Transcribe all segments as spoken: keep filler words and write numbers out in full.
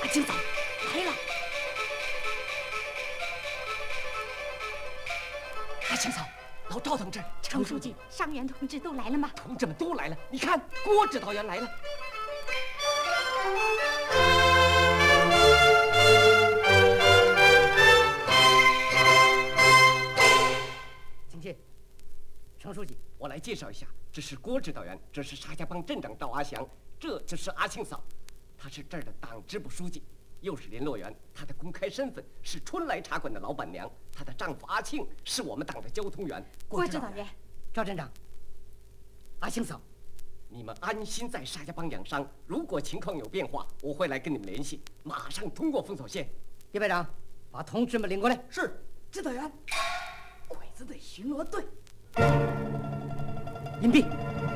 阿青嫂来了。阿青嫂，老赵同志， 程书记，伤员同志都来了吗？ 同志们都来了，你看，郭指导员来了。请进。程书记，我来介绍一下，这是郭指导员，这是沙家浜镇长赵阿祥，这就是阿庆嫂，她是这儿的党支部书记，又是联络员。她的公开身份是春来茶馆的老板娘，她的丈夫阿庆是我们党的交通员。 郭指导员， 赵镇长，阿庆嫂，你们安心在沙家浜养伤，如果情况有变化，我会来跟你们联系，马上通过封锁线。 叶排长，把同志们领过来。 是。指导员，鬼子队巡逻队。 隐蔽。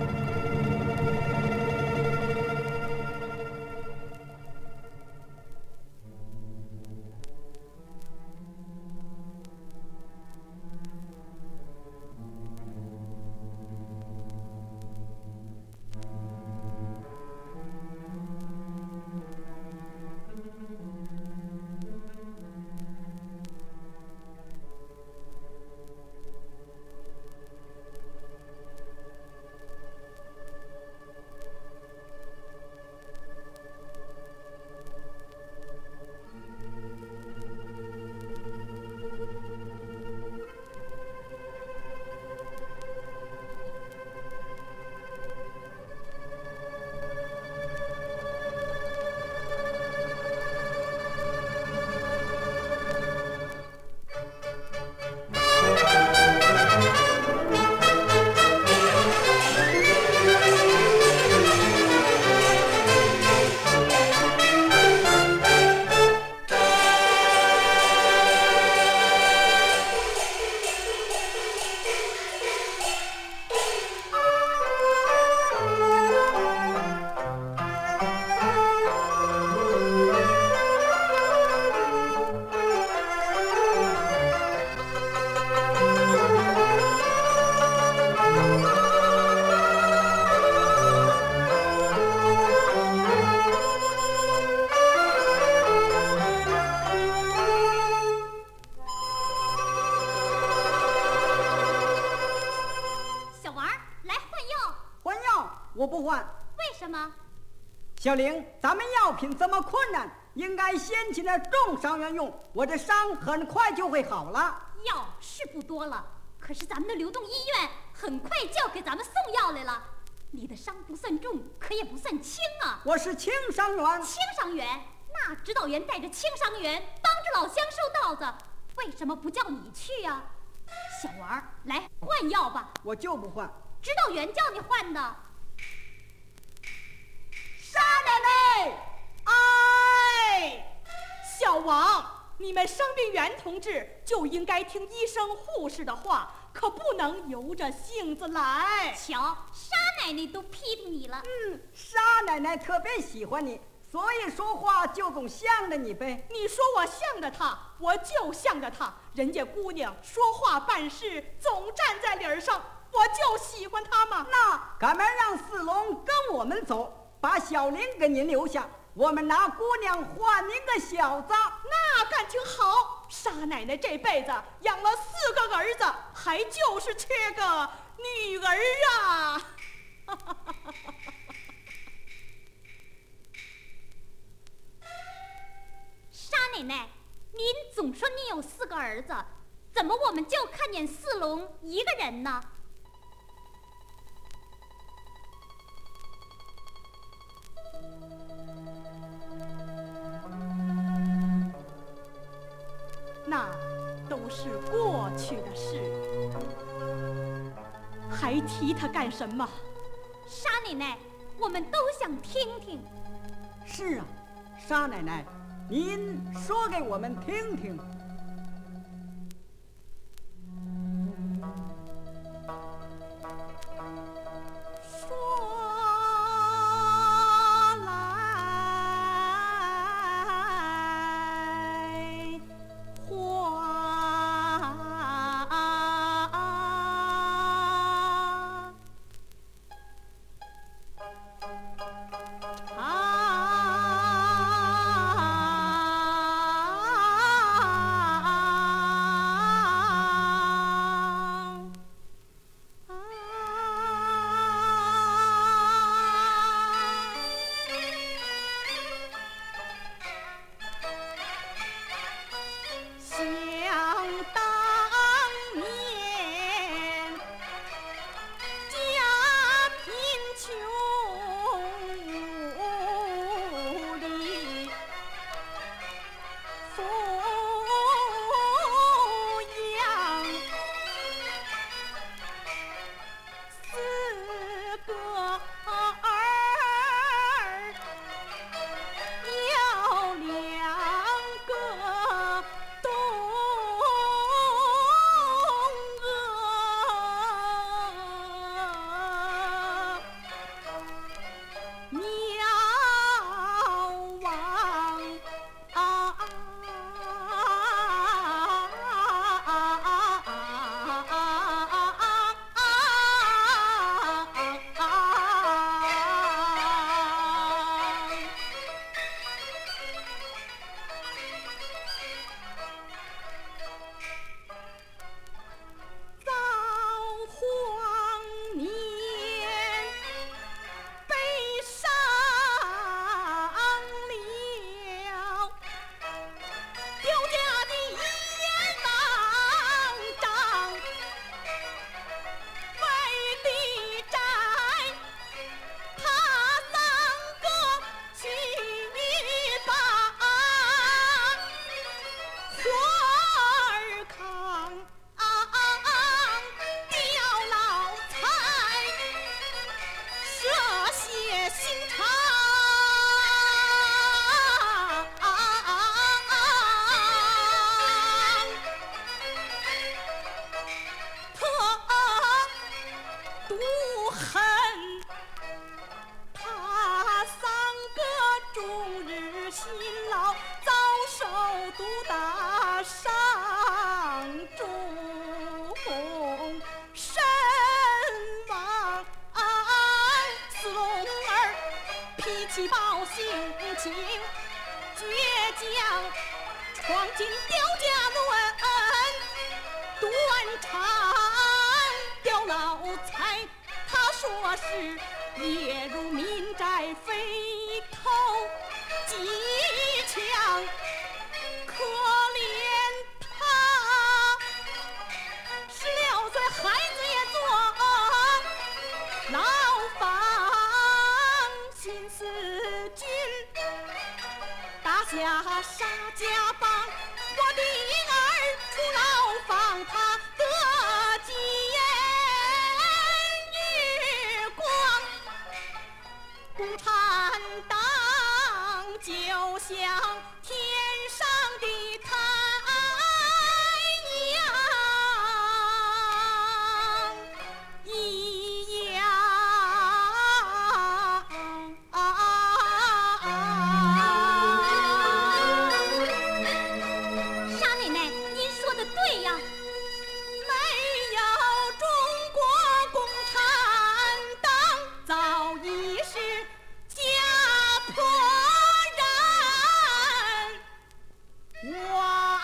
小玲，咱们药品这么困难，应该先请点重伤员用，我这伤很快就会好了。 药是不多了，可是咱们的流动医院很快就要给咱们送药来了。你的伤不算重，可也不算轻啊。 我是轻伤员。 轻伤员？那指导员带着轻伤员帮着老乡收稻子，为什么不叫你去呀、啊？小王，来换药吧。 我就不换。 指导员叫你换的。 沙奶奶， 哎，小王，你们伤病员同志就应该听医生护士的话，可不能由着性子来。 瞧，沙奶奶都批评你了。 嗯，沙奶奶特别喜欢你，所以说话就总向着你呗。 你说我向着她，我就向着她。人家姑娘说话办事总站在理儿上，我就喜欢她嘛。 那赶忙让四龙跟我们走。把小玲给您留下，我们拿姑娘换您个小子。 那感情好，沙奶奶这辈子养了四个儿子，还就是缺个女儿啊。 沙奶奶，您总说您有四个儿子，怎么我们就看见四龙一个人呢？ 那都是过去的事，还提他干什么？ 沙奶奶，我们都想听听。 是啊，沙奶奶，您说给我们听听。 独大上中身亡。四龙儿脾气暴，性情倔强，闯进刁家乱，断肠刁老财。他说是列入民宅，非头即强，可怜他十六岁孩子也做牢房。新四军打下沙家浜，我的儿出牢房，他得见日光。共产党就像天上的太阳一样。 沙奶奶，您说的对呀。 没有中国共产党，早已是家破人亡。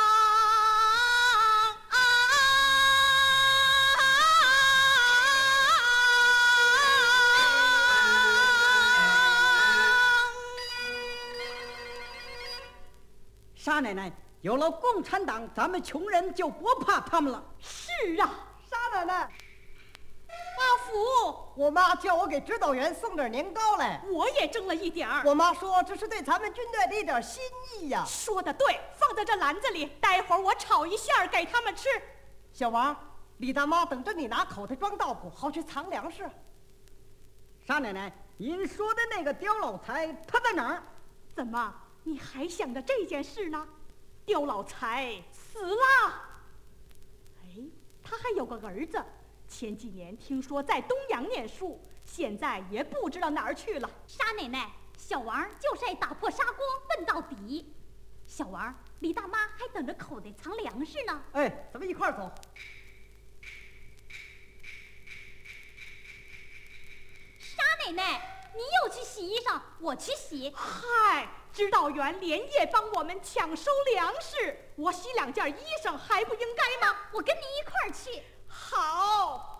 沙奶奶，有了共产党，咱们穷人就不怕他们了。 是啊， 沙奶奶， 阿福， 我妈叫我给指导员送点年糕来， 我也蒸了一点儿。 我妈说这是对咱们军队的一点心意呀。 说的对，放在这篮子里，待会儿我炒一馅儿给他们吃。 小王，李大妈等着你拿口袋装稻谷，好去藏粮食。 沙奶奶，您说的那个刁老财他在哪儿？ 怎么，你还想着这件事呢？刁老财死了。哎，他还有个儿子，前几年听说在东阳念书，现在也不知道哪儿去了。 沙奶奶，小王就是爱打破砂锅问到底。小王，李大妈还等着口袋藏粮食呢。 哎，咱们一块儿走。 沙奶奶，你又去洗衣裳，我去洗。 嗨，指导员连夜帮我们抢收粮食，我洗两件衣裳还不应该吗？ 我跟你一块儿去。 好。